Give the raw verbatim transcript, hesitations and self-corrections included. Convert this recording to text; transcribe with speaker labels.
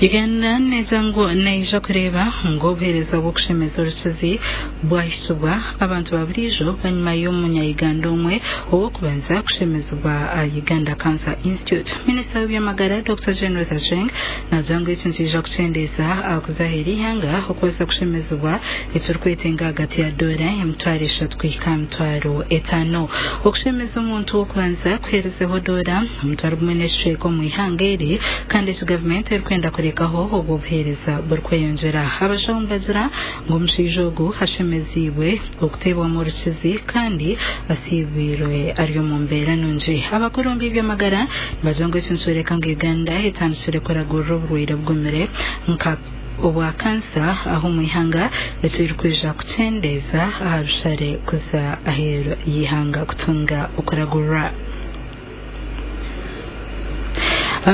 Speaker 1: Uganda nezango neija kureba ngo buhereza bwo kushemeza urusozi bwahisubwa abantu babirijo banyuma y'umunya Uganda umwe wo kubanza kushemezwa Uganda Cancer Institute. Minisita w'Byamagara Doctor General Tasheng nazango ikinzija kucendeza akuzahiri hanga okuza kushemezwa iturkwetenga hagati ya dola emtwaro eshatu kwika mtwaro etano okushemeza umuntu wo kubanza kuherezeho dola mtwaro gumweneshe ko mu ihangeri kandi government erikwenda kurekaho ubwo buhereza burkweyongera abashambazira ngo mushijogo hashemeziwe okutebwa mu rusizi kandi asibwirwe ariyo mu mbera nunje abakorombi by'amagara bazongo sinsure kanga Uganda etansure koragura uburwayi bw'umire nka obwa kansa aho mwihanga etirkwija kutendeza aharushare kuza ahero yihanga kutunga ukoragura